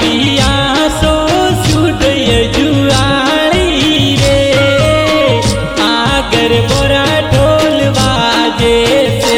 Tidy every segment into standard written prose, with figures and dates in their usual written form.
आविया सो सुदय जुआली रे आगर बोरा ढोल बाजे से।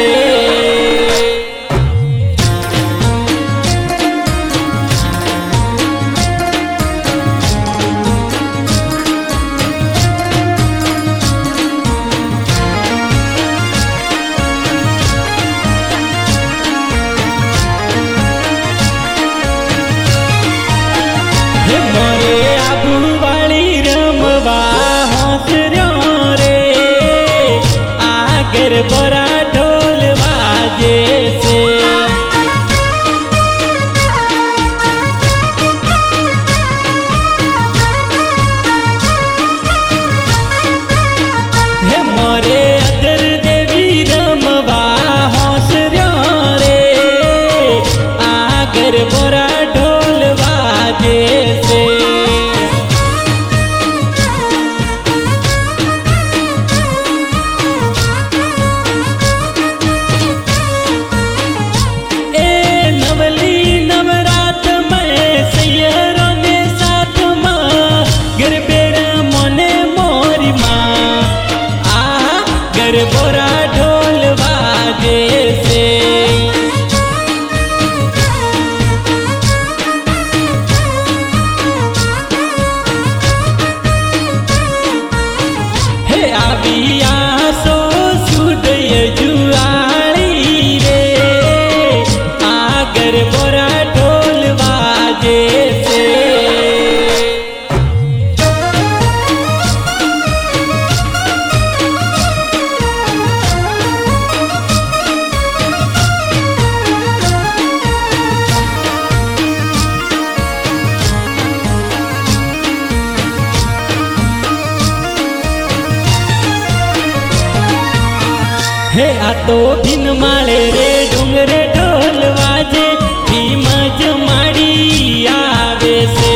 मोरे आबू वाली रमवा हंसरो रे आगर बोरा ढोल बाजे से। हे मोरे अदर देवी रमवा हंसरो रे आगर बोरा ढोल बाजे से। बोरा ढोल बाजे से। हे आविया सो सुदय जुआली रे आगर बोरा ढोल बाजे से। हे आ तो भिन माळे रे डुंगरे ढोल वाजे धीमज माड़ी आवे से।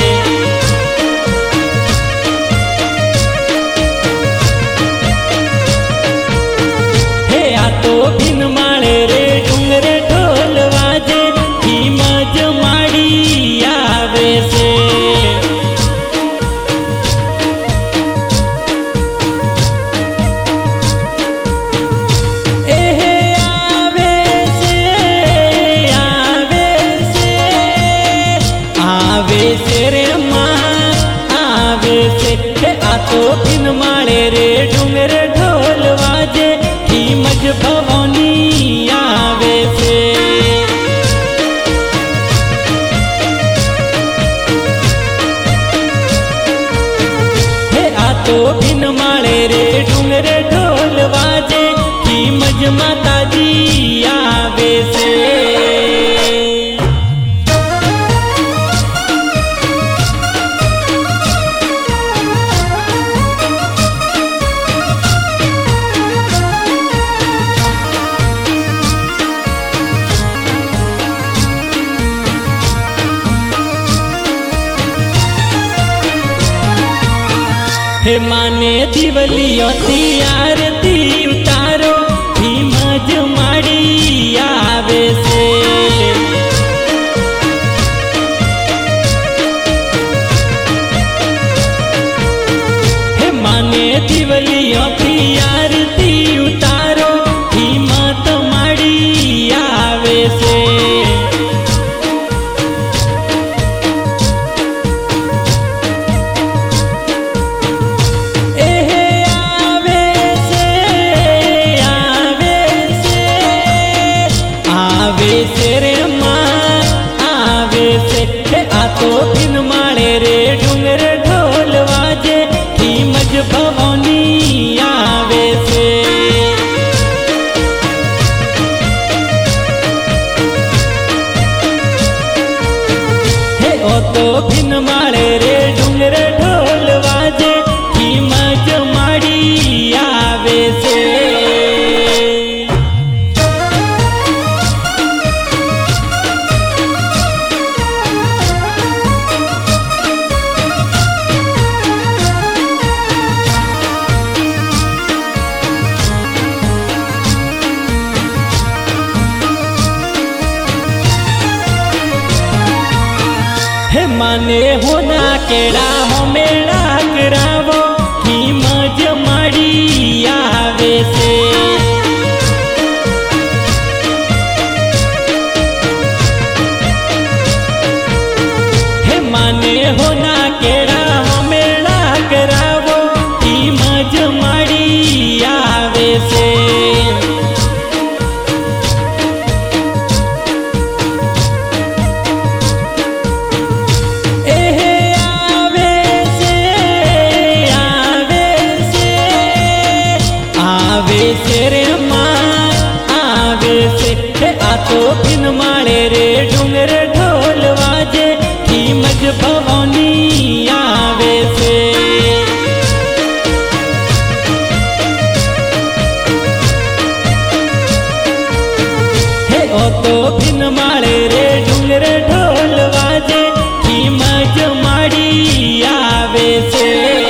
हे आ तो भिन माळे रे डुंगरे ढोल वाजे धीमज माड़ी आवे से। तो बिन माळे रे डुंगर ढोल वाजे धीमज भवानी आवे से। हे आ तो बिन माळे रे डुंगर ढोल वाजे धीमज माताजी आवे से। हे माने दिवलियोती आरती उतारो धीमज माड़ी आवे से। हे माने दिवलियोती आरती उतारो धीमत माड़ी आवे से। तो बिन माळे रे डुंगर ढोल वाजे धीमज भवानी आवे से। हे ओ तो बिन माळे रे डुंगर ढोल वाजे धीमज माड़ी आवे से। माने होना केड़ा हो मेड़ा करावो ही मज माड़ी आवे से। हे माने होना केड़ा हो मेड़ा करावो ही मज माड़ी आवे से। तो बिन माले रे डूंगर ढोल वाजे की मज भवानी आवे से। हे ओ तो बिन माले रे डूंगर ढोल वाजे की मज माड़ी आवे से।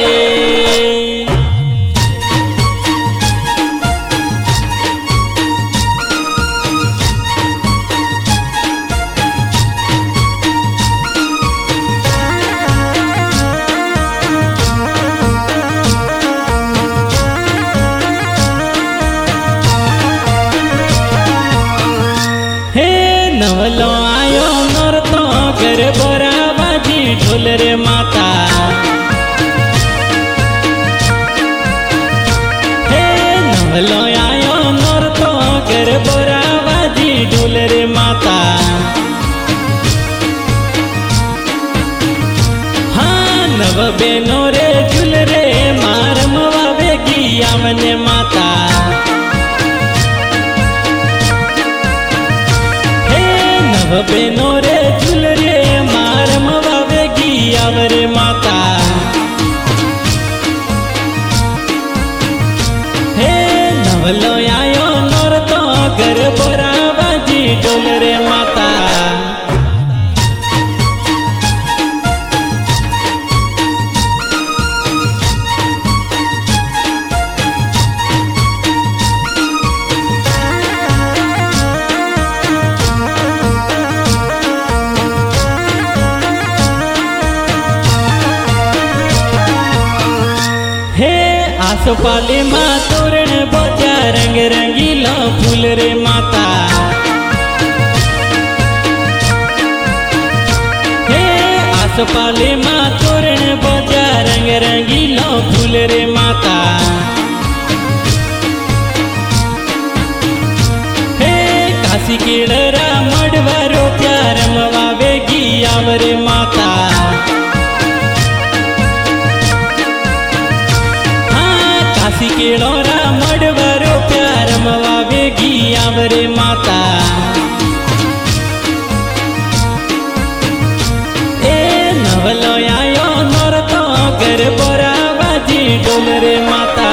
नवलो आयो नर तो घर बोरा बाजी ढोल रे माता। हे नवलो आयो नर तो घर बोरा बाजी ढोल रे माता। हाँ नव बेनो रे झूल रे मार मवा बेगी आमने माता। बेनो रे झूल रे मार मवावेगी आवरे माता। हे नवलो आयो नोर तो घर बोरा बाजी ढोल रे माता। आसोपाली माँ तोरण बोजा रंग रंगीला फूल रे माता। हे आसोपाली माँ तोरण बोजा रंग रंगीला फूल रे माता। हे काशी केड़रा मड़वारो प्यार मवावेगी आवरे माता। काशी केड़ोरा मड़वारो प्यार मवावेगी आवरे माता। ए नवलो आयो नोर तो घर बोरा बाजी ढोल रे माता।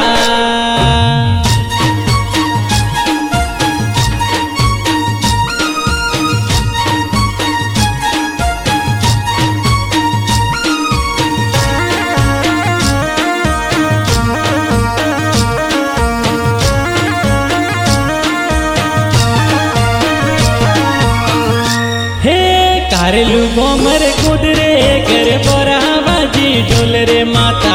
कारेलू गोमर कुदरे घर बोरा बाजी ढोल रे माता।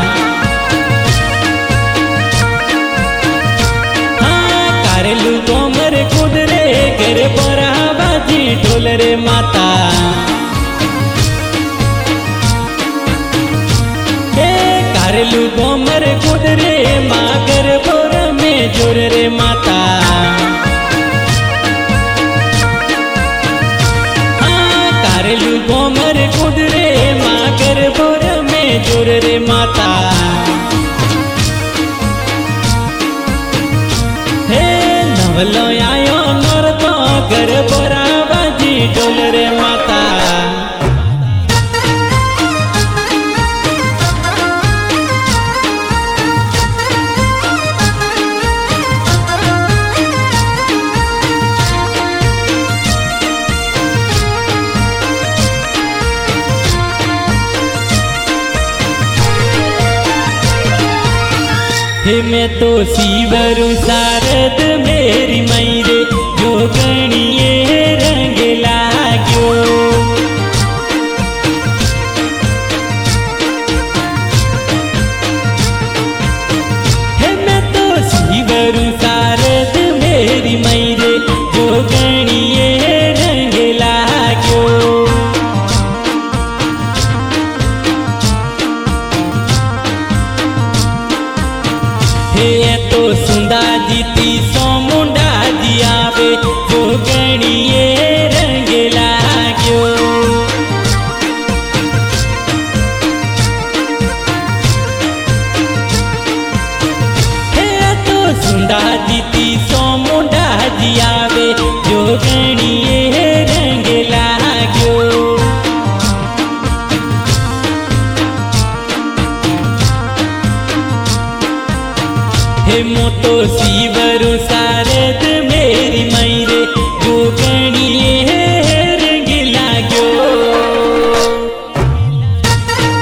हाँ कारेलू गोमर कुदरे घर बोरा बाजी ढोल रे माता। हे कारेलू गोमर कुदरे माँ घर बोर में जोर रे माता। कारेलू गोमर कुदरे माँ कर बोर में जोर रे माता। हे नवलो आयो नोर तो घर बोरा बाजी ढोल रे माता। मैं तो शिवरु शारद मेरी मैरे जोगणी